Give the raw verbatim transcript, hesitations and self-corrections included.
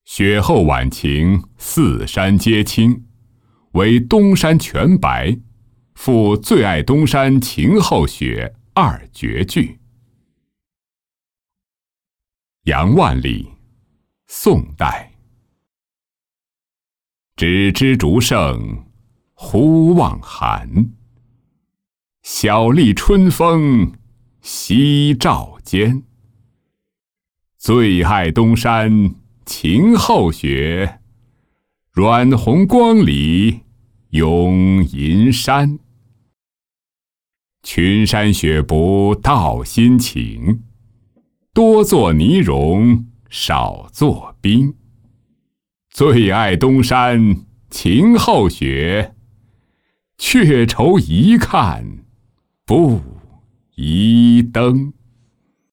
雪后晚晴，四山皆青，唯东山全白，赋最爱东山晴后雪二绝句。杨万里，宋代。只知竹盛忽忘寒，晓立春风夕照间。最爱东山晴后雪，软红光里涌银山。群山雪不到心情，多作泥融少作冰。最爱东山晴后雪，却愁一看不宜登。